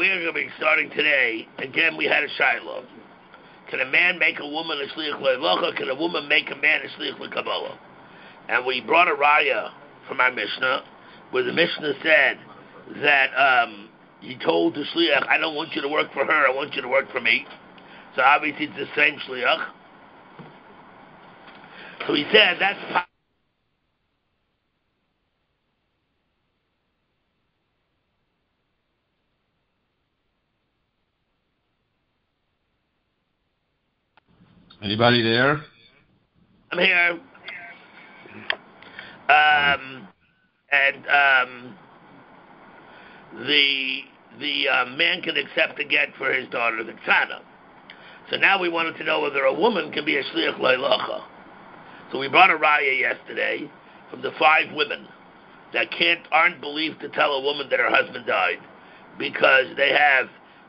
we are going to be starting today. Again, we had a shiloh. Can a man make a woman a shliach le'locha? Can a woman make a man a shliach le'kabbalah? And we brought a raya from our Mishnah, where the Mishnah said that he told the shliach, I don't want you to work for her, I want you to work for me. So obviously it's the same shliach. So he said, that's Anybody there? I'm here. The man can accept a get for his daughter, the tzana. So now we wanted to know whether a woman can be a shliach le'locha. So we brought a raya yesterday from the 5 women that aren't believed to tell a woman that her husband died because they have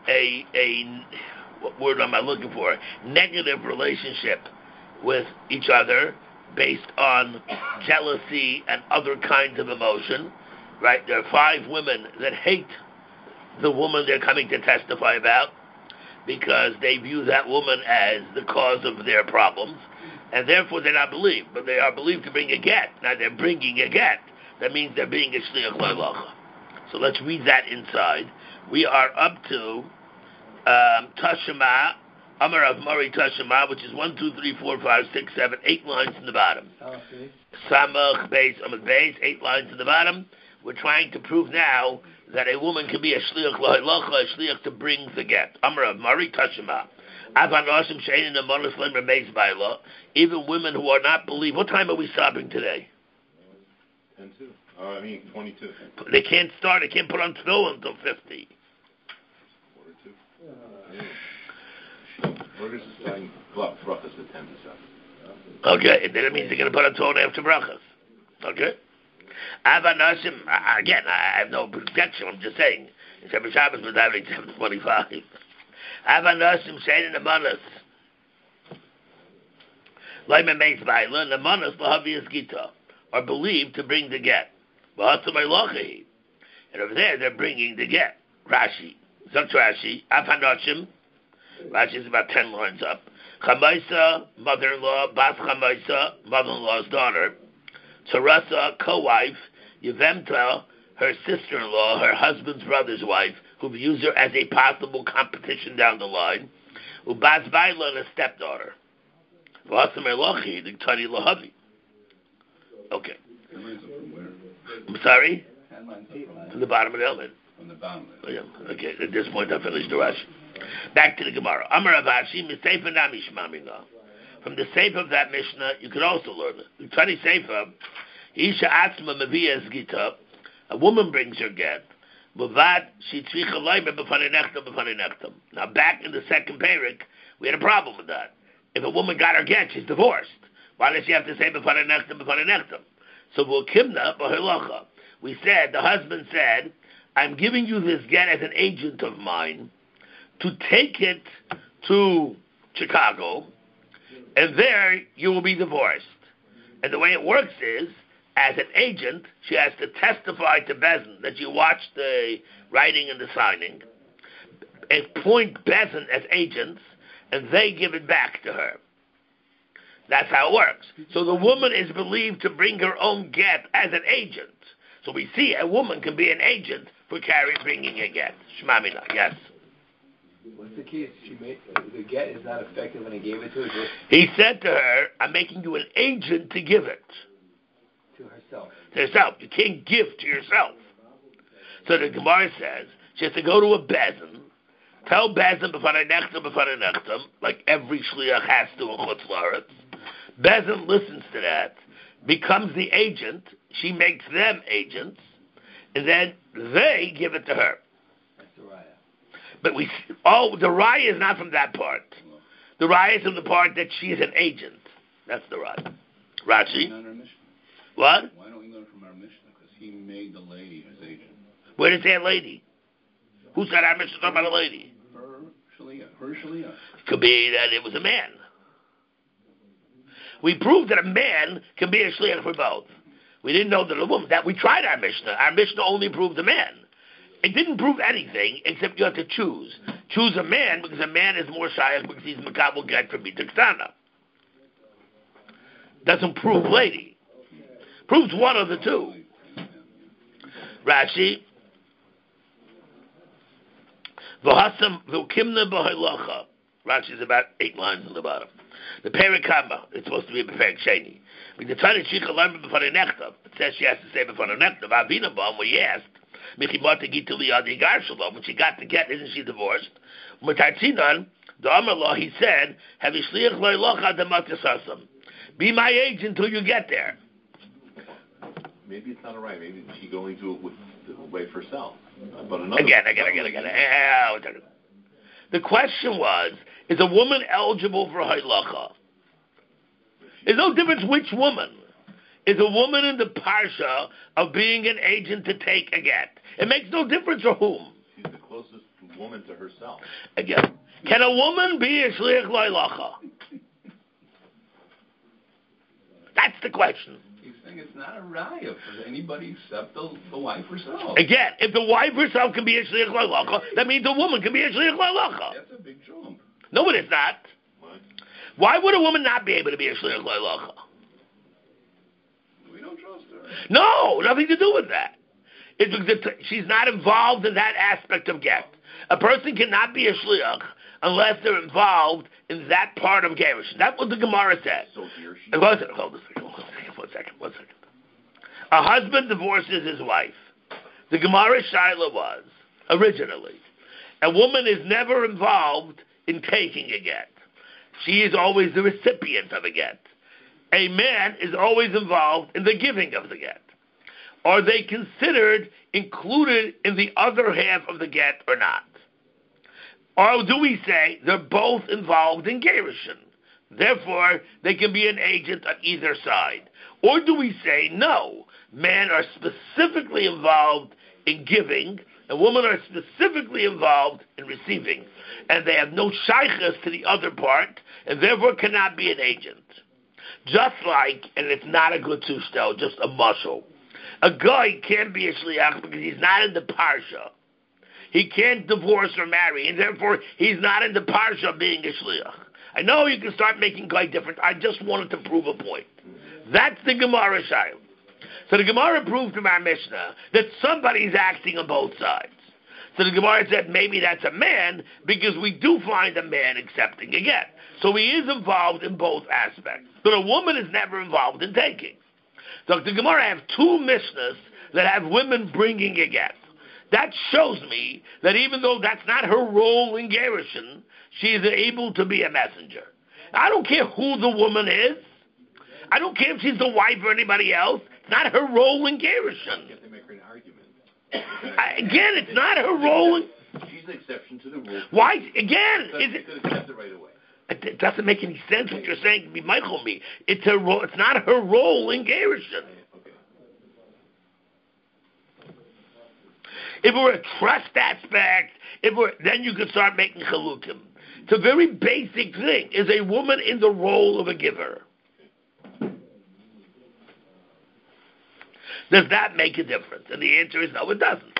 what word am I looking for? Negative relationship with each other based on jealousy and other kinds of emotion. Right? There are 5 women that hate the woman they're coming to testify about because they view that woman as the cause of their problems, and therefore they're not believed. But they are believed to bring a get. Now they're bringing a get. That means they're being a shliach le'locha. So let's read that inside. We are up to Tashema, Amar of Mari Tashema, which is 1, 2, 3, 4, 5, 6, 7, 8 lines in the bottom. Okay. Samach Beis Amad Beis, 8 lines in the bottom. We're trying to prove now that a woman can be a shliach le'locha, a shliach to bring the get. Amar of Mari Tashema. Even women who are not believed. What time are we stopping today? 22. They can't start. They can't put on tefillin until 50. We're just starting brachas at 10 to 7. Okay, that means they're going to put on tefillin after brachas. Okay. Avanasim, again, I have no objection. I'm just saying. Shabbat Shabbos was having 7:25. Avanasim saying in the manas. Laima makes baila, the manas lahavias gita are believed to bring the get. And over there, they're bringing the get. Rashi. Such Rashi. Afanashim. Rashi is about 10 lines up. Chamaisa, mother-in-law. Bas Chamaisa, mother-in-law's daughter. Tarasa, co-wife. Yevemta, her sister-in-law, her husband's brother's wife, who views her as a possible competition down the line. Ubas Baila, and a stepdaughter. V'asam Elochi, the Tani Lahavi. Okay. I'm sorry? From the bottom of the element. From the bottom. Oh, yeah. Okay, at this point I finished the Rashi. Back to the Gemara. Amar Avashi, Miseifa Nami Shmamina. From the Seifa of that Mishnah, you can also learn it. The Tani Seifa, Isha Atzma Mavia Gita, a woman brings her get. Mavad, she tzricha loyme b'fanei nechtam. Now back in the second parak, we had a problem with that. If a woman got her get, she's divorced. Why does she have to say b'fanei nechtam? So v'kimna b'hilacha. We said, the husband said, I'm giving you this get as an agent of mine to take it to Chicago, and there you will be divorced. And the way it works is, as an agent, she has to testify to Bezin that you watched the writing and the signing, and appoint Bezin as agents, and they give it back to her. That's how it works. So the woman is believed to bring her own get as an agent. So we see a woman can be an agent for bringing a get. Shmamina, yes. What's the case? The get is not effective when he gave it to her? He said to her, I'm making you an agent to give it. To herself. To herself. You can't give to yourself. So the Gemara says, she has to go to a Bezin, tell Bezin b'fanei nechtam, like every shliach has to in Chutz La'aretz. Bezin listens to that, becomes the agent, she makes them agents, and then they give it to her. That's the raya. But the raya is not from that part. The raya is from the part that she is an agent. That's the raya. Rashi. What? Why don't we learn from our Mishnah? Because he made the lady his agent. Where did it say a lady? Who said our Mishnah talking about a lady? Her Shaliach. Could be that it was a man. We proved that a man can be a shliach for both. We didn't know that a woman. That we tried our Mishnah. Our Mishnah only proved a man. It didn't prove anything except you have to choose. Choose a man because a man is more shaykh because he's makabel get from bitaktana. Doesn't prove lady. Proves one of the two. Rashi. V'hasam v'ukimna b'haylacha. Rashi is about 8 lines on the bottom. The perikama, it's supposed to be a perik sheni. When the Tanya Shikha learned before the nechtav, it says she has to say before the nechtav. Avina b'am, where he asked, Michimata gituli adi garshalom, when she got to get, isn't she divorced? Mutartzinan, the Amar law, he said, have you shliach loylocha dematisasam. Be my agent until you get there. Maybe it's not all right. Maybe she going to it with the way for herself. But another Again. The question was, is a woman eligible for haylacha? There's no difference which woman. Is a woman in the parsha of being an agent to take a get? It makes no difference for whom. She's the closest woman to herself. Again, can a woman be a shliach haylacha? That's the question. He's saying it's not a raya for anybody except the wife herself. Again, if the wife herself can be a shliach haylacha, that means the woman can be a shliach haylacha. That's a big jump. No, it is not. What? Why would a woman not be able to be a shliach haylacha? We don't trust her. No, nothing to do with that. It's because she's not involved in that aspect of get. A person cannot be a shliach unless they're involved in that part of gerushin. That's what the Gemara said. So here she One second. A husband divorces his wife. The Gemara Shaila was, originally, a woman is never involved in taking a get. She is always the recipient of a get. A man is always involved in the giving of the get. Are they considered included in the other half of the get or not? Or do we say they're both involved in gerushin? Therefore, they can be an agent on either side. Or do we say, no, men are specifically involved in giving, and women are specifically involved in receiving, and they have no shaykhs to the other part, and therefore cannot be an agent. Just like, and it's not a good tushtel, just a muscle. A guy can't be a shliach because he's not in the parsha. He can't divorce or marry, and therefore he's not in the parsha of being a shliach. I know you can start making guy different. I just wanted to prove a point. That's the Gemara Shail. So the Gemara proved from our Mishnah that somebody's acting on both sides. So the Gemara said maybe that's a man because we do find a man accepting a get. So he is involved in both aspects. But a woman is never involved in taking. So the Gemara have 2 Mishnahs that have women bringing a get. That shows me that even though that's not her role in gerushin, she is able to be a messenger. I don't care who the woman is. I don't care if she's the wife or anybody else. It's not her role in gerushin. You have to make her an argument. Again, it's not her role. She's the exception to the rule. Why? Again, Because you could accept it right away. It doesn't make any sense what you're saying to me, Michael. Me, it's her role. It's not her role in gerushin. Okay. If it were a trust aspect, then you could start making chalukim. It's a very basic thing. Is a woman in the role of a giver? Does that make a difference? And the answer is no, it doesn't.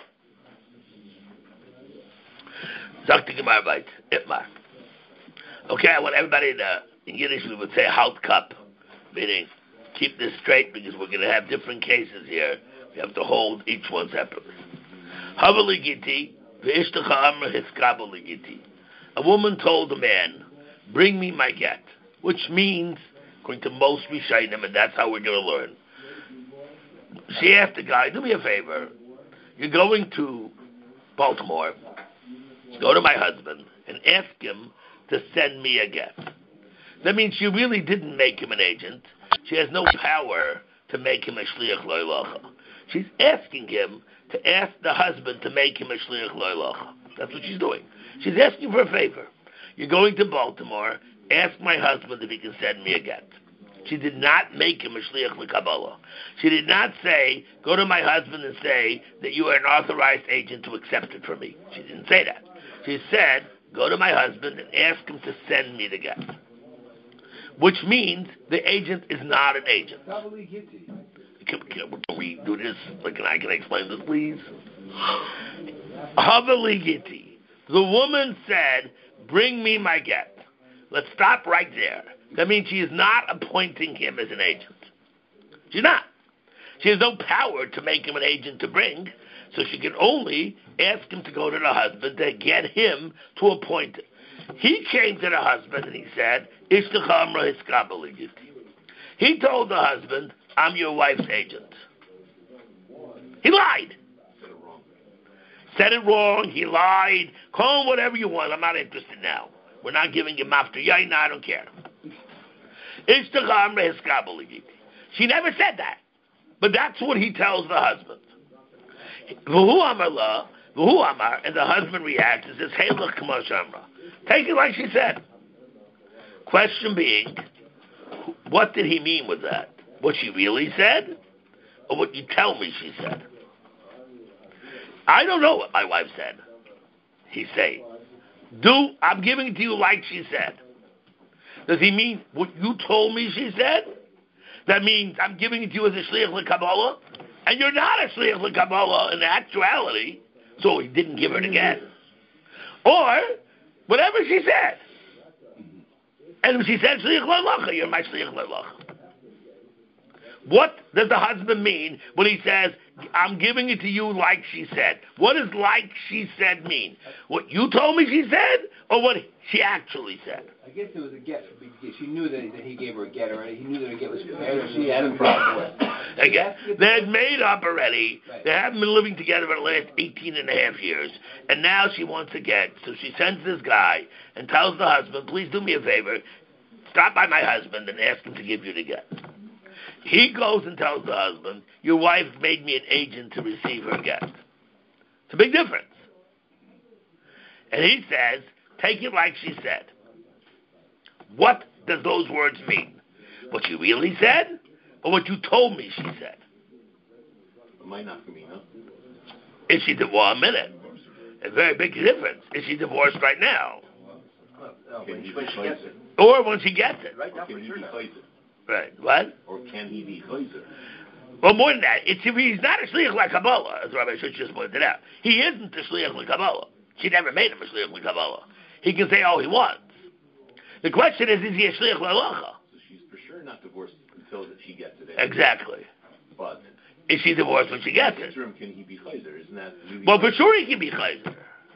Zakti Gemara Beit, Itmar. Okay, I want everybody in Yiddish we would say halt cup, meaning keep this straight because we're going to have different cases here. We have to hold each one separately. Havaligiti, v'ishtacha amr hiskabaligiti. A woman told a man, bring me my get, which means, according to most Rishayim, and that's how we're going to learn. She asked the guy, do me a favor. You're going to Baltimore. Go to my husband and ask him to send me a get. That means she really didn't make him an agent. She has no power to make him a shliach loylacha. She's asking him to ask the husband to make him a shliach loylacha. That's what she's doing. She's asking for a favor. You're going to Baltimore. Ask my husband if he can send me a get. She did not make him a shliach l'kabbalah. She did not say, go to my husband and say that you are an authorized agent to accept it from me. She didn't say that. She said, go to my husband and ask him to send me the get. Which means the agent is not an agent. Can we do this? Can I explain this, please? Havaligiti. The woman said, bring me my get. Let's stop right there. That means she is not appointing him as an agent. She's not. She has no power to make him an agent to bring, so she can only ask him to go to the husband to get him to appoint him. He came to the husband and he said, Ishtach amra hiskabaligiti. He told the husband, I'm your wife's agent. He lied. Said it wrong, he lied, call him whatever you want, I'm not interested now. We're not giving him after yain, I don't care. She never said that. But that's what he tells the husband. V'hu amar, and the husband reacts and says, hey, look, k'mo shamra. Take it like she said. Question being, what did he mean with that? What she really said? Or what you tell me she said? I don't know what my wife said. He's saying, I'm giving it to you like she said. Does he mean what you told me she said? That means I'm giving it to you as a shliach l'kabbalah, and you're not a shliach l'kabbalah in actuality, so he didn't give her it again. Or, whatever she said. And if she said shliach l'lacha, you're my shliach l'lacha. What does the husband mean when he says, I'm giving it to you like she said? What does like she said mean? What you told me she said, or what she actually said? I guess it was a get. She knew that he gave her a get already. He knew that a get was prepared. She had him problem with. Again, they had made up already. Right. They haven't been living together for the last 18 and a half years. And now she wants a get. So she sends this guy and tells the husband, please do me a favor. Stop by my husband and ask him to give you the get. He goes and tells the husband, your wife made me an agent to receive her get. It's a big difference. And he says, take it like she said. What does those words mean? What she really said, or what you told me she said? Is she divorced? Well, a minute. A very big difference. Is she divorced right now? When she gets it. Or when she gets it. Right now, for sure. Right. What? Or can he be chayzer? Well, more than that, he's not a shliach l'kabbalah, as Rabbi Shutz just pointed out. He isn't a shliach l'kabbalah. She never made him a shliach l'kabbalah. He can say all he wants. The question is he a shliach l'lacha? So she's for sure not divorced until she gets it. Exactly. But is she divorced when she gets it? Can he be chayzer? Isn't that really well, for sure he can be chayzer.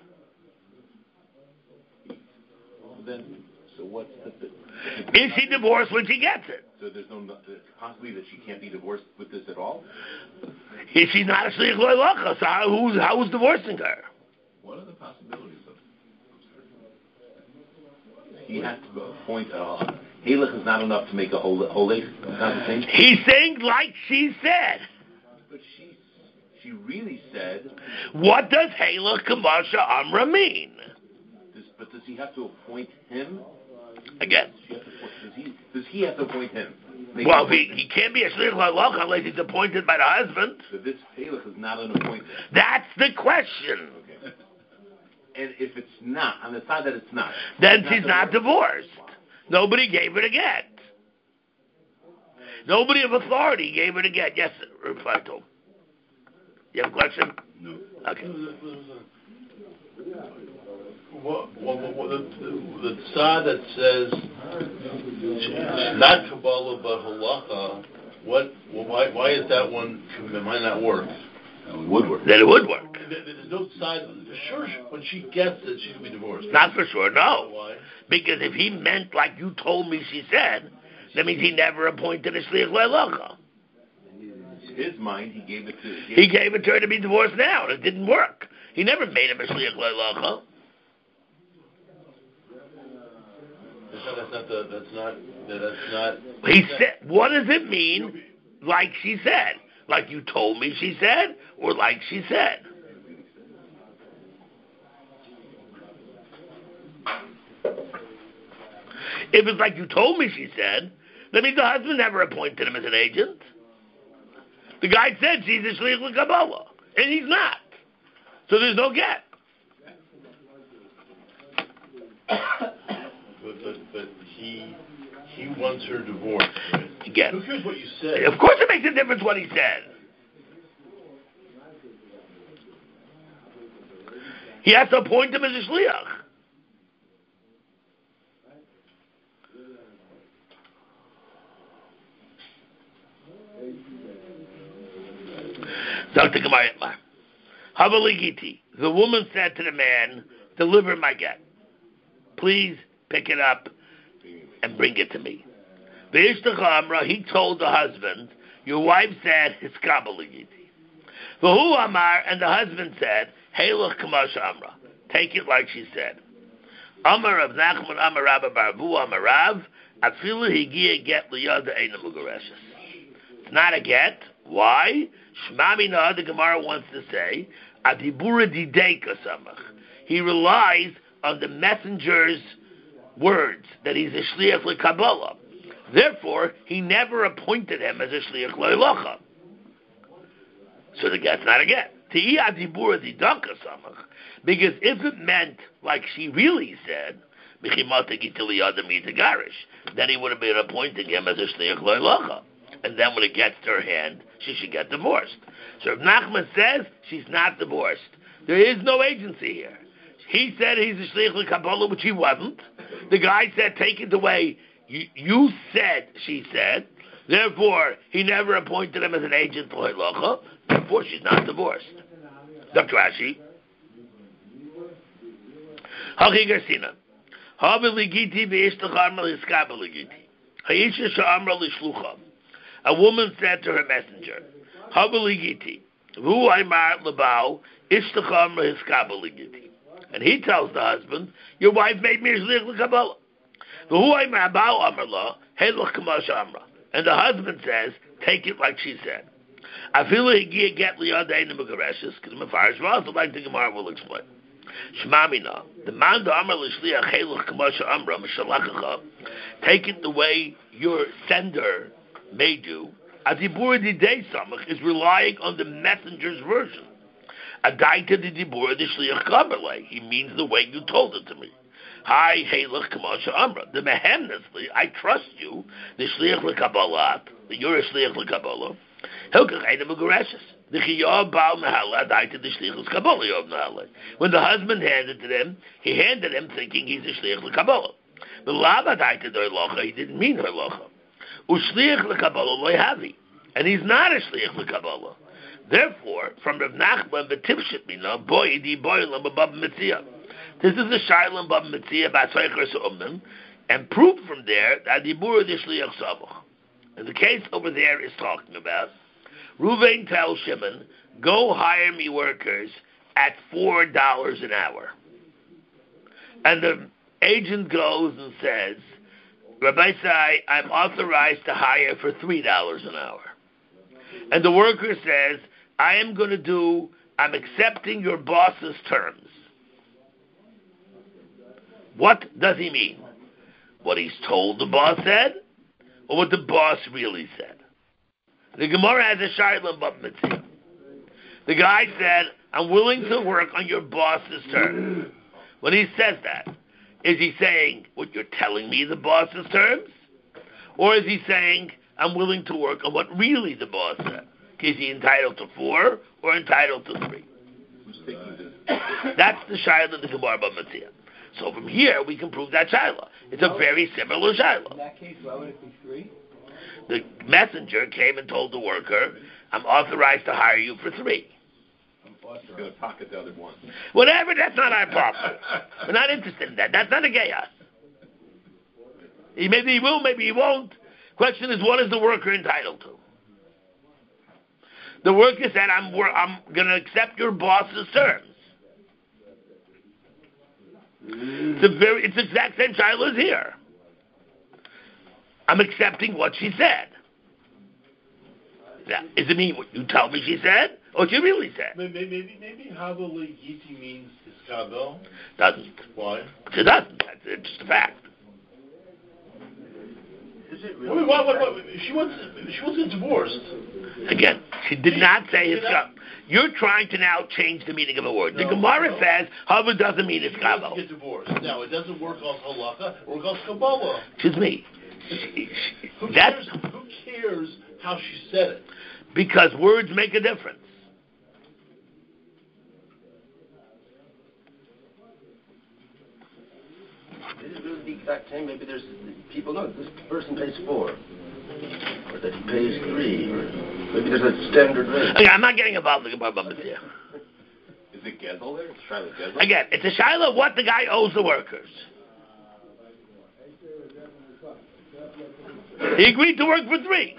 Then, so what's the... Is she divorced when she gets it? So there's no possibility that she can't be divorced with this at all? If she's not a shliach l'lacha, so who's divorcing her? What are the possibilities of it? He has to appoint halach is not enough to make a holech. Not the same. He's saying like she said. But she really said. What does halach kamasha amra mean? But does he have to appoint him? Again. Does he have to appoint him? Well, he can't be a shliach l'lacha unless he's appointed by the husband. So this halach is not an appointment. That's the question. Okay. And if it's not, on the side that it's not, then she's not divorced. Nobody gave her a get. Nobody of authority gave her a get. Yes, reply to him. You have a question? No. Okay. The tzad that says not Kabbalah but halacha, why is that one? It might not work. It would work. Then it would work. There's no tzad. Sure, when she gets it, she can be divorced. Not for sure, no. Why? Because if he meant like you told me she said, that means he never appointed a shliach l'lacha. In his mind, he gave it to. He gave it to her to be divorced now, and it didn't work. He never made him a shliach l'lacha. That's not. He said, what does it mean? Like she said, like you told me she said, or like she said. If it's like you told me she said, that means the husband never appointed him as an agent. The guy said she's a shliach l'kabbalah, and he's not. So there's no get. But he wants her divorced, right? Again. Who cares what you said? Of course it makes a difference what he said. He has to appoint him as a shliach. Dr. Gemara, Havaligiti. The woman said to the man, "Deliver my get. Please pick it up and bring it to me." V'ishtach Amra, he told the husband, "Your wife said, Hiskabaligiti." V'hu Amar, and the husband said, Heilach Kamash Amra. Take it like she said. Amar of Nachman Amar Rabba Barbu Amar Rav, Afilu Higia get liyada Eina Mugareshes. It's not a get. Why? Shmamina, the Gemara wants to say, Adibura Dideika Samach. He relies on the messenger's words that he's a shliach lekabbalah. Therefore, he never appointed him as a shliach leilocha. So the get's not a get. Ti'i adibura didanka samach. Because if it meant like she really said, then he would have been appointing him as a shliach leilocha. And then when it gets to her hand, she should get divorced. So if Nachman says she's not divorced, there is no agency here. He said he's a shliach lekabbalah, which he wasn't. The guy said, take it away. You said, she said. Therefore, he never appointed him as an agent for halacha. Therefore, she's not divorced. Dr. Rashi. Hachi Garsina. A woman said to her messenger, and he tells the husband, your wife made me a shliach l'kabbalah. And the husband says, take it like she said. Like the Gemara will explain. Shmamina, the man the Amar l'shliach heilach k'masha amra m'shalachacha. Take it the way your sender made you. Adibur didei samach is relying on the messenger's version. Adaita the dibur the shliach kamerle. He means the way you told it to me. Hi heilach k'masha amra. The mehemnesli, I trust you. The shliach l'kabbalah. You're a shliach l'kabbalah. Hilkach eina m'gureshes. When the husband handed to them, he handed him thinking he's a shliach l'kabbalah. But he didn't mean her locha. Ushliach l'kabbalah loy havi, and he's not a shliach l'kabbalah. Therefore, from Rav Nachman v'tivshit mina boy di boy l'mabab mitzia. This is a shaylem bab mitzia b'asaychers umim, and proof from there that the dibur the shliach samach. And the case over there is talking about. Ruvain tells Shimon, go hire me workers at $4 an hour. And the agent goes and says, Rabbi Sai, I'm authorized to hire for $3 an hour. And the worker says, I'm accepting your boss's terms. What does he mean? What he's told the boss said? Or what the boss really said? The Gemara has a shayla bab mitzvah. The guy said, I'm willing to work on your boss's terms. When he says that, is he saying what you're telling me the boss's terms? Or is he saying, I'm willing to work on what really the boss said? Is he entitled to 4 or entitled to 3? That's the shayla of the Gemara bab mitzvah. So from here, we can prove that shayla. It's a very similar shayla. In that case, why would it be 3? The messenger came and told the worker, I'm authorized to hire you for 3. He's going to pocket the other one. Whatever, that's not our problem. We're not interested in that. That's not a gayas. Maybe he will, maybe he won't. Question is, what is the worker entitled to? The worker said, I'm going to accept your boss's terms. It's the exact same child as here. I'm accepting what she said. Now, does it mean what you tell me she said, or what you really said? Maybe Havali Giti means iskabel. Doesn't. Why? It doesn't. It's just a fact. Is it really? What? She wants to get divorced. Again, she did not say iskabel. You're trying to now change the meaning of a word. The Gemara says Hava doesn't mean iskabel. Get divorced. Now it doesn't work on halacha. It works on kabbalah. Excuse me. Who cares how she said it? Because words make a difference. it really the exact same? Maybe there's people know this person pays 4, or that he pays 3, or maybe there's a standard rate. Okay, I'm not getting involved in the Gemara Baba Metzia. Is it Gezel there? It's Shiloh Gezel? Again, it's a shiloh of what the guy owes the workers. He agreed to work for 3.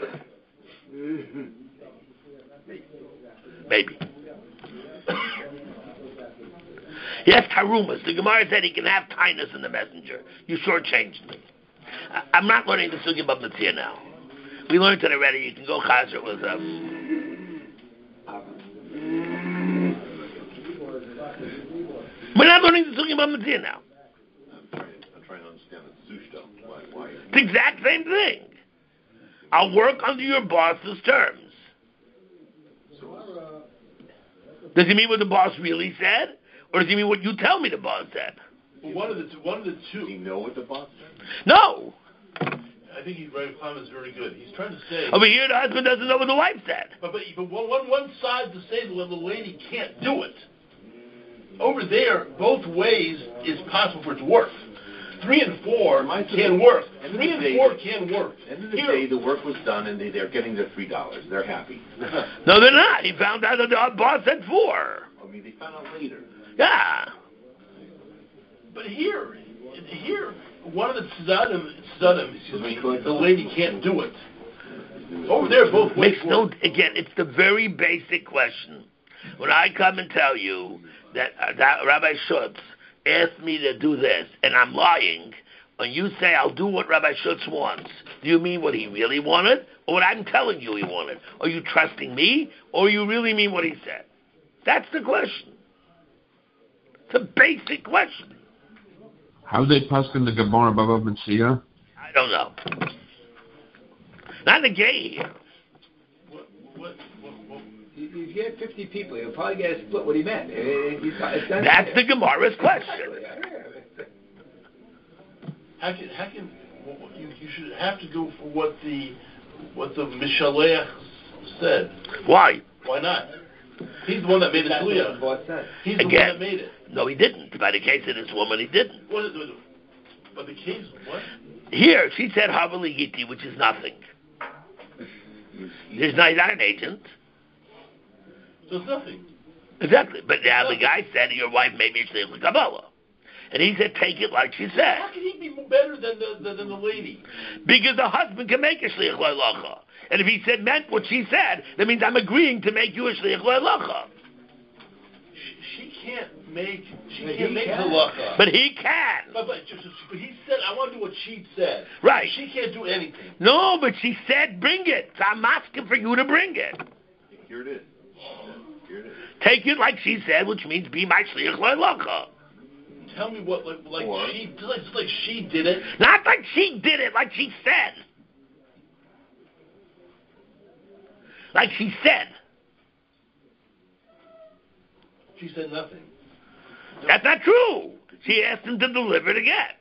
Maybe. He has tarumas. The Gemara said he can have kindness in the messenger. You shortchanged me. I'm not learning the Sugya Bab Metzia now. We learned it already. You can go chazer with We're not learning the Sugya Bab Metzia now. I'm trying to understand the Sushta. Why? It's the exact same thing. I'll work under your boss's terms. Does he mean what the boss really said? Or does he mean what you tell me the boss said? Well, one of the two. Does he know what the boss said? No. I think Rabbi Klam is very good. He's trying to say... Over here, the husband doesn't know what the wife said. But one side to say that the lady can't do it. Over there, both ways is possible for it to work. 3 and 4 can work. 3 and 4 can work. At the end of the day, the work was done, and they're getting their $3. They're happy. No, they're not. He found out that the boss said 4. I mean, they found out later. Yeah. But here, one of the tzadim, the lady can't do it. Over there, both ways work. Again, it's the very basic question. When I come and tell you that Rabbi Schutz asked me to do this, and I'm lying, and you say I'll do what Rabbi Schutz wants, do you mean what he really wanted, or what I'm telling you he wanted? Are you trusting me, or you really mean what he said? That's the question. It's a basic question. How they paskin the Gemara Baba Metzia? I don't know. Not the gay here. If you had 50 people, you'll probably get a split what he meant. That's the Gemara's question. How can you should have to go for what the Mishalech said? Why? Why not? He's the one that made it clear. He's the one that made it. No, he didn't. By the case of this woman, he didn't. But the case, what? Here, she said Havali Giti, which is nothing. He's not an agent. So it's nothing. Exactly. But now the guy said, your wife made me Shliach Kabbalah. And he said, take it like she said. How can he be better than the lady? Because the husband can make a Shliach Loilacha. And if he said meant what she said, that means I'm agreeing to make you a Shliach Loilacha. She can't make halacha. But he can. But he said, I want to do what she said. Right. She can't do anything. No, but she said, bring it. So I'm asking for you to bring it. Here it is. Take it like she said, which means be my Shliach Loilacha. Tell me what, like she did it. Not like she did it, like she said. Like she said. She said nothing. That's not true. She asked him to deliver the get.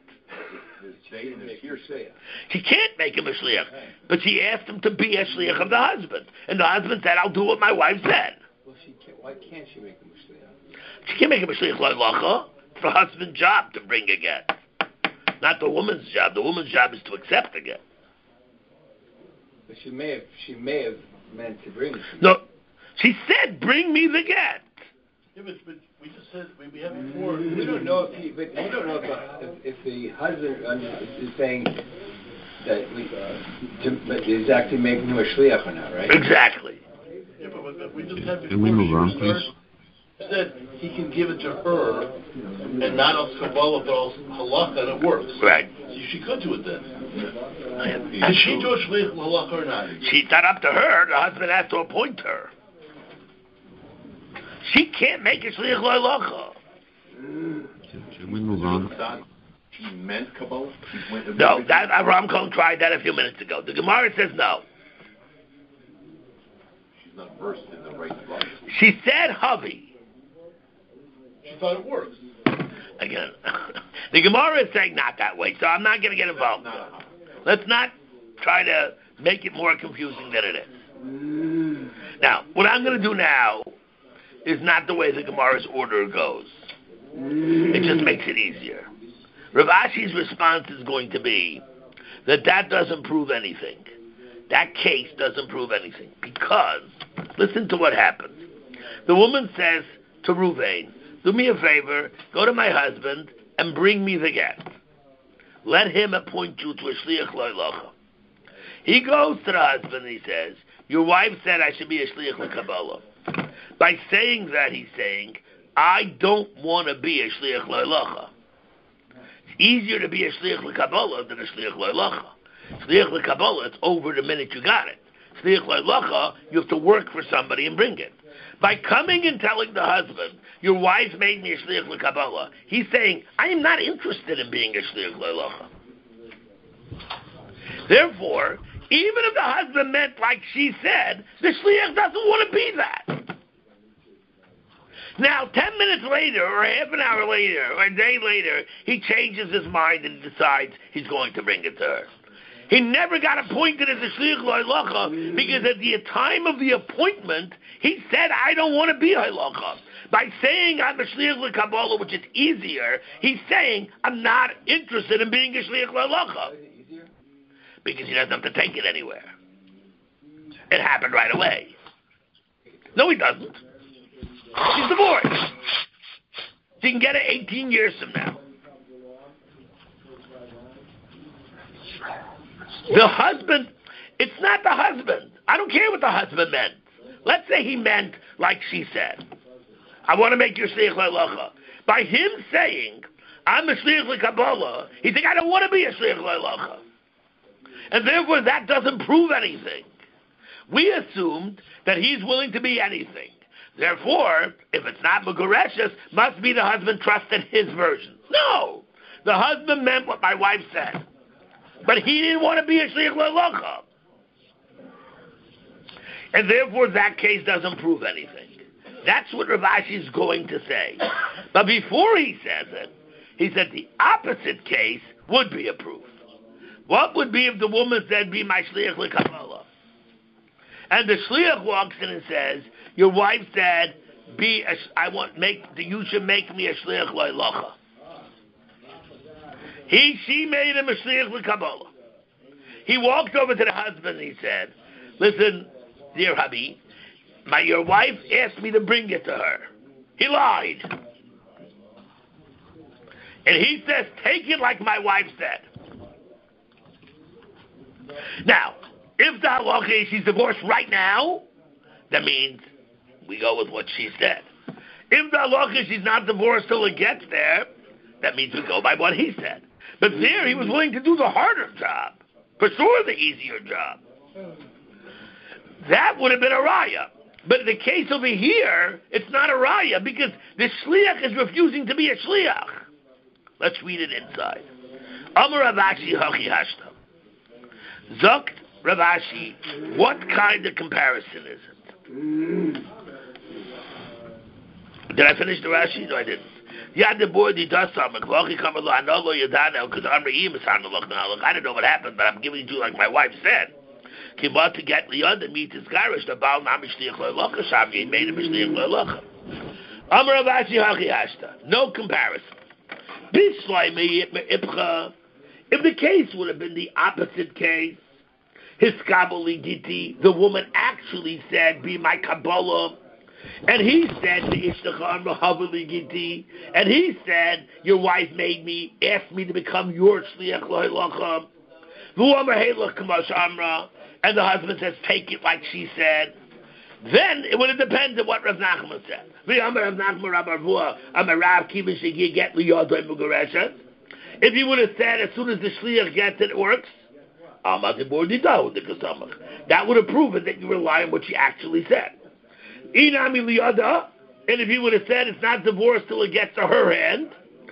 She can't make him a shliach, but she asked him to be a shliach of the husband. And the husband said, I'll do what my wife said. Well, why can't she make him a shliach? She can't make him a shliach loilacha. It's the husband's job to bring a get. Not the woman's job. The woman's job is to accept the get. But she may have meant to bring it. No, she said, bring me the get. Yeah, but we just said we have before. We don't know if the husband is saying that is actually making him a shliach or not, right? Exactly. Yeah, but we just had before. Can we move on, please? Said he can give it to her and not al Kabbalah but al halakha, and it works. Right. So she could do it then. Did she do a shliach halakha or not? She's not up to her. The husband has to appoint her. She can't make a shliach loilacha. Can we move on? She meant Kabbalah? No, that Avraham Cohen tried that a few minutes ago. The Gemara says no. She's not versed in the right Kabbalah. She said Havi. She thought it works. Again, the Gemara is saying not that way, so I'm not going to get involved. Let's not try to make it more confusing than it is. Now, what I'm going to do now is not the way the Gemara's order goes. It just makes it easier. Rav Ashi's response is going to be that doesn't prove anything. That case doesn't prove anything. Because, listen to what happens. The woman says to Ruvain, do me a favor, go to my husband and bring me the get. Let him appoint you to a shliach loylocha. He goes to the husband and he says, your wife said I should be a shliach l'kabbalah. By saying that, he's saying, I don't want to be a shliach loylocha. It's easier to be a shliach l'kabbalah than a shliach loylocha. Shliach l'kabbalah, it's over the minute you got it. Shliach loylocha, you have to work for somebody and bring it. By coming and telling the husband, your wife made me a shliach l'kabbalah, he's saying, I am not interested in being a shliach loylocha. Therefore, even if the husband meant like she said, the shliach doesn't want to be that. Now, 10 minutes later, or half an hour later, or a day later, he changes his mind and decides he's going to bring it to her. He never got appointed as a shliach loylocha because at the time of the appointment, he said, I don't want to be a loylocha. By saying I'm a shliach l'kabbalah, which is easier, he's saying I'm not interested in being a shliach loylocha. Because he doesn't have to take it anywhere. It happened right away. No, he doesn't. She's divorced. She can get it 18 years from now. The husband, it's not the husband. I don't care what the husband meant. Let's say he meant like she said. I want to make you shliach loylocha. By him saying, I'm a shliach l'kabbalah, he's saying, I don't want to be a shliach loylocha. And therefore that doesn't prove anything. We assumed that he's willing to be anything. Therefore, if it's not Megureshes, must be the husband trusted his version. No! The husband meant what my wife said. But he didn't want to be a shliach loylocha. And therefore that case doesn't prove anything. That's what Rav Ashi is going to say. But before he says it, he said the opposite case would be a proof. What would be if the woman said, be my shliach l'kabbalah? And the shliach walks in and says, your wife said, you should make me a shliach loylocha. She made him a shliach l'kabbalah. He walked over to the husband and he said, listen, dear hubby, your wife asked me to bring it to her. He lied. And he says, take it like my wife said. Now, if the halacha is she's divorced right now, that means we go with what she said. If the halacha is she's not divorced till it gets there, that means we go by what he said. But there, he was willing to do the harder job. For sure, the easier job. That would have been a raya. But in the case over here, it's not a raya because the shliach is refusing to be a shliach. Let's read it inside. Amar Rav Ashi hachi hashta. Zokt Rav Ashi, what kind of comparison is it? Did I finish the Rashi? No, I didn't. I didn't know what happened, but I'm giving it to you like my wife said. To get Leon and meet his garish, the Baal Namishliach Loylocha, Shavi made him Mishliach Loylocha. Amar Rav Ashi hachi hashta. No comparison. If the case would have been the opposite case, his kabbalah giti, the woman actually said, be my kabbalah, and he said, and he said, your wife asked me to become your shliach loylocha, and the husband says, take it like she said, then it would have depended on what Rav Nachman said. If he would have said, as soon as the shliach gets it, it works, that would have proven that you rely on what she actually said. And if he would have said it's not divorced till it gets to her hand,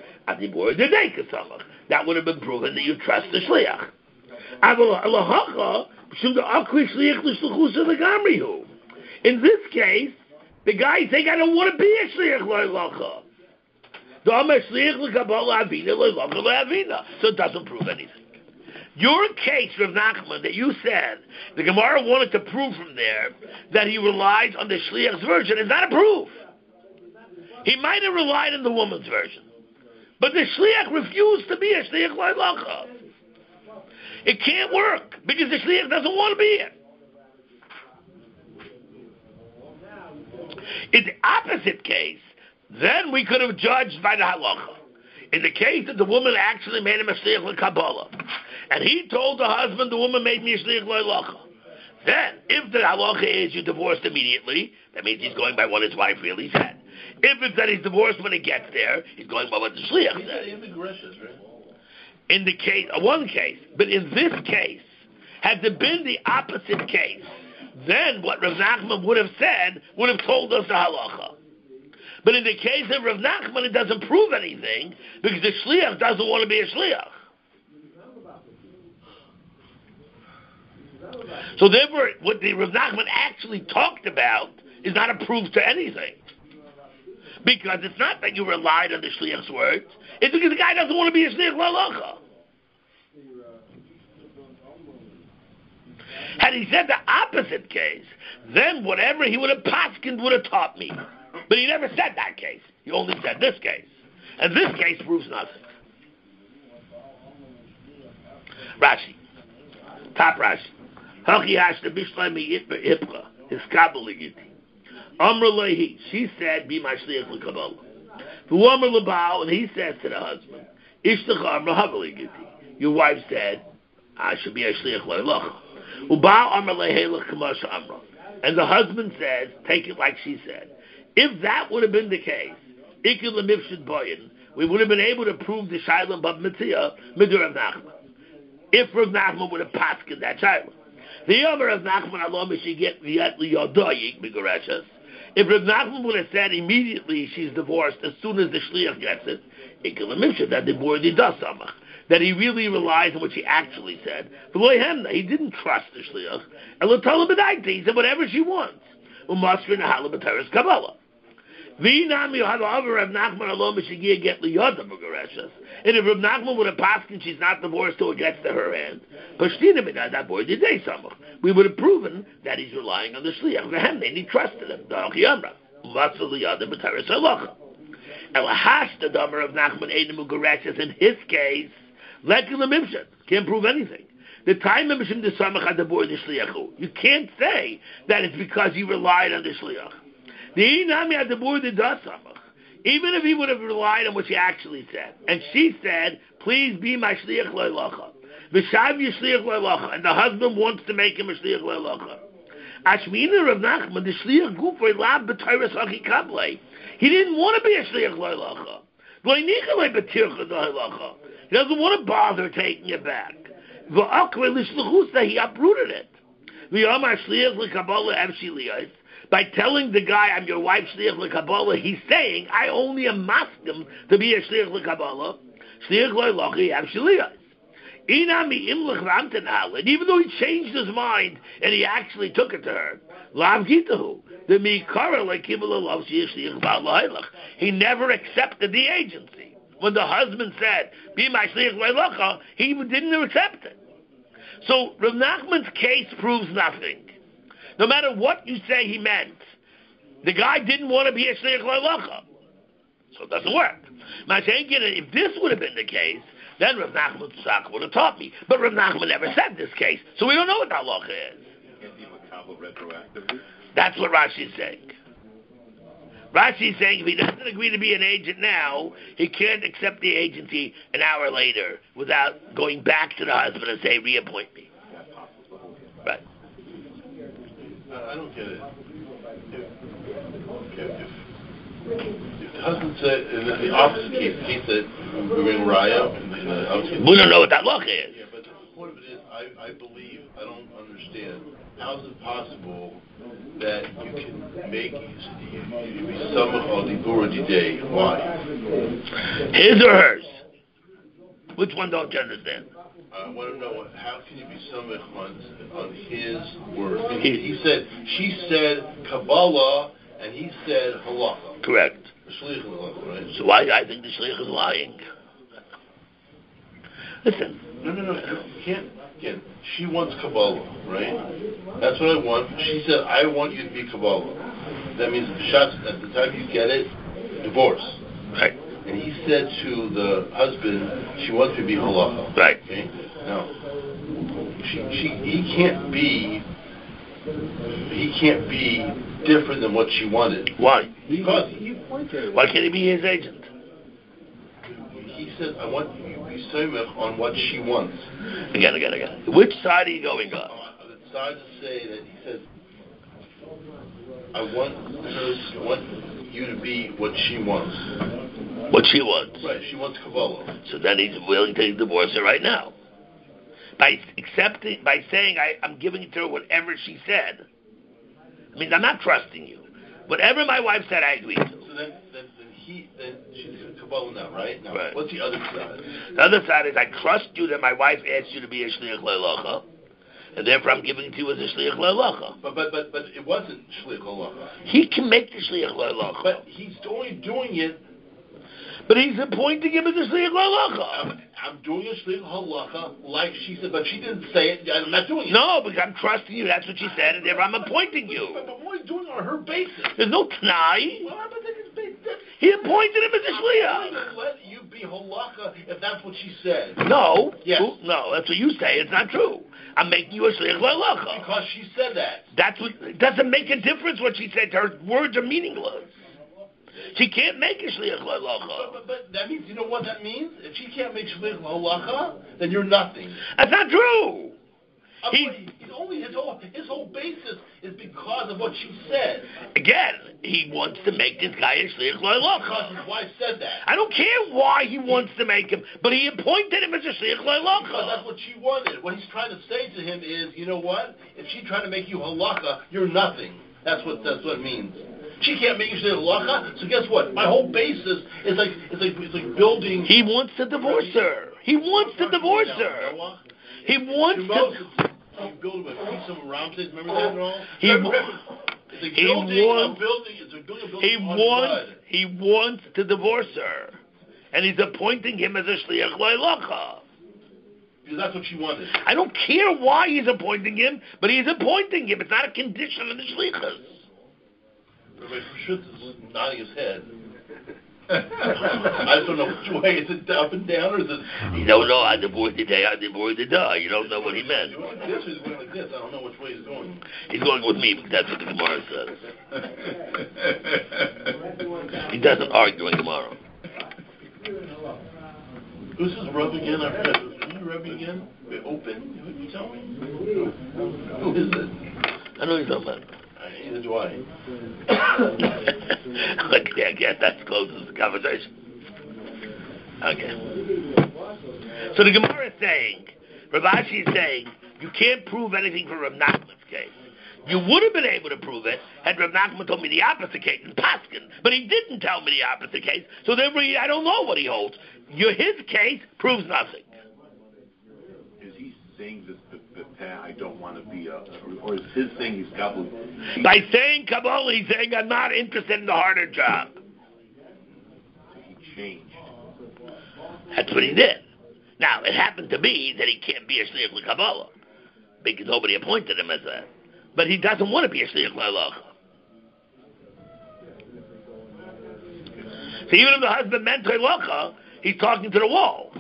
that would have been proven that you trust the shliach. In this case, the guy is saying, I don't want to be a shliach loylocha. So it doesn't prove anything. Your case, Rav Nachman, that you said, the Gemara wanted to prove from there that he relies on the shliach's version, is not a proof. He might have relied on the woman's version. But the shliach refused to be a shliach lo'alacha. It can't work because the shliach doesn't want to be it. In the opposite case, then we could have judged by the halacha. In the case that the woman actually made him a shliach l'Kabbalah, and he told the husband, the woman made me a shliach l'halacha. Then, if the halacha is you divorced immediately, that means he's going by what his wife really said. If it's that he's divorced when he gets there, he's going by what the shliach said. In the case, one case, but in this case, had there been the opposite case, then what Rav Nachman would have said would have told us the halacha. But in the case of Rav Nachman, it doesn't prove anything because the shliach doesn't want to be a shliach. So therefore, what the Rav Nachman actually talked about is not a proof to anything. Because it's not that you relied on the shliach's words, it's because the guy doesn't want to be a shliach l'halacha. Had he said the opposite case, then whatever he would have paskined would have taught me. But he never said that case. He only said this case. And this case proves nothing. Rashi. Top Rashi. She said, be my shliach l'Kabbalah. And he says to the husband, your wife said, I should be a shliach l'halacha. And the husband says, take it like she said. If that would have been the case, we would have been able to prove the Shailam Bab Mitzvah Midur Rav Nachman. If Rav Nachman would have passed that Shailam. The Yomer of Nachman Allah get if Rav Nachman would have said immediately she's divorced as soon as the shliach gets it, that he really relies on what she actually said. He didn't trust the shliach. And he said whatever she wants. And if Rav Nachman would have passed and she's not divorced till it gets to her hand, we would have proven that he's relying on the shliach. And he trusted him. In his case, can't prove anything. The time you can't say that it's because he relied on the shliach. Even if he would have relied on what she actually said, and she said, please be my shliach l'halacha, and the husband wants to make him a shliach l'halacha. Ashmina Rav Nachman, the shliach gufay lab b'tayras haki kablei. He didn't want to be a shliach l'halacha. He doesn't want to bother taking it back. He uprooted it. By telling the guy, I'm your wife, shliach l'Kabbalah, he's saying, I only am maskim to be a shliach l'Kabbalah. Shliach l'halacha, you have shliach. And even though he changed his mind and he actually took it to her, he never accepted the agency. When the husband said, be my shliach l'halacha, he didn't accept it. So Rav Nachman's case proves nothing. No matter what you say he meant, the guy didn't want to be a shliach l'halacha. So it doesn't work. If this would have been the case, then Rav Nachman's tzak would have taught me. But Rav Nachman never said this case, so we don't know what the halacha is. That's what Rashi's saying. Rashi's saying if he doesn't agree to be an agent now, he can't accept the agency an hour later without going back to the husband and say, reappoint me. Right. I don't get it. If the husband said, in the opposite case, he said, we're going to raya, we don't know what that law is. Yeah, but the point of it is, I believe, I don't understand, how is it possible that you can make, you be samach on the Bura Day? Why? His or hers? Which one don't you understand? I want to know how can you be samach on his word? She said Kabbalah, and he said halacha. Correct. The shliach is halacha, right? So why I think the shliach is lying? Listen. No. You can't. Again, she wants Kabbalah, right? That's what I want. She said, I want you to be Kabbalah. That means at the time you get it, divorce. Right. and he said to the husband, she wants to be halacha. Right. Okay? Now, he can't be different than what she wanted. Why? Because Why can't he be his agent? he said, I want you to be samech on what she wants. Again. Which side are you going on? I decided to say that he says, I want you to be what she wants. What she wants. Right, she wants Kabbalah. So then he's willing to divorce her right now. By saying I'm giving it to her whatever she said. I mean, I'm not trusting you. Whatever my wife said, I agree to. So then she's Kabbalah now, right? Now, right. What's the other side? The other side is I trust you that my wife asked you to be a shliach le'locha, and therefore I'm giving it to you as a shliach le'locha. But it wasn't shliach le'locha. He can make the shliach le'locha. But he's only doing it. But he's appointing him as a shliach le'locha. I'm doing a shliach halacha like she said, but she didn't say it. I'm not doing it. No, because I'm trusting you. That's what she said, and therefore I'm appointing you. But what are you doing on her basis? There's no t'nai. Well, but He appointed him as a I'm shliach. going to let you be halacha if that's what she said. No. Yes. No, that's what you say. It's not true. I'm making you a shliach le'locha. Because she said that. That's what. It doesn't make a difference what she said. Her words are meaningless. She can't make a shliach le'locha. But that means, you know what that means? If she can't make shliach halacha, then you're nothing. That's not true. His whole basis is because of what she said. Again, he wants to make this guy a shliach le'locha. Because his wife said that. I don't care why he wants to make him, but he appointed him as a shliach Because le'locha. that's what she wanted. What he's trying to say to him is, you know what? If she tried to make you halacha, you're nothing. That's what it means. She can't make you say halacha, so guess what? My whole basis is like building. He wants to divorce her. He wants to divorce her. He wants to. You build a piece of Ramses, remember that at all? He wants to divorce her, and he's appointing him as a shliach le'locha. Because that's what she wanted. I don't care why he's appointing him, but he's appointing him. It's not a condition of the shlichus. Rabbi Schutz is nodding his head. I just don't know which way. Is it up and down, or is it... You don't know. I divorced the day, I divorced the day. You don't know what he meant. He's going like this, or he's going like this. I don't know which way he's going. He's going with me, because that's what the Gemara says. He doesn't argue in Gemara. Who's this Rub again? I forgot. Are you rubbing again? Wait, open? Who you tell me? Who is it? I know he's not mad. Neither do I. Okay, I guess that closes the conversation. Okay. So the Gemara is saying, Rav Ashi is saying, you can't prove anything for Rav Nachman's case. You would have been able to prove it had Rav Nachman told me the opposite case in Paskin, but he didn't tell me the opposite case, so therefore I don't know what he holds. His case proves nothing. Is he saying this that I don't want to be or is his saying he's Kabbalah? By saying Kabbalah, he's saying I'm not interested in the harder job. He changed. That's what he did. Now, it happened to be that he can't be a shliach l'Kabbalah because nobody appointed him as that. But he doesn't want to be a shliach l'Halacha. So even if the husband meant halacha, he's talking to the wall.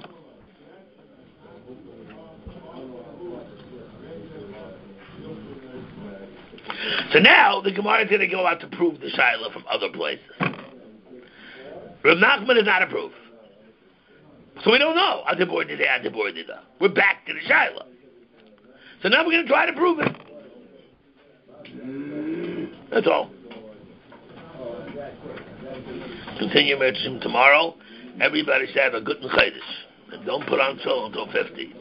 So now the Gemara is going to go out to prove the Shaila from other places. Rav Nachman is not a proof. So we don't know. We're back to the Shaila. So now we're going to try to prove it. That's all. Continue Mitzvah tomorrow. Everybody should have a good Chodesh. And don't put on tefillin until 50.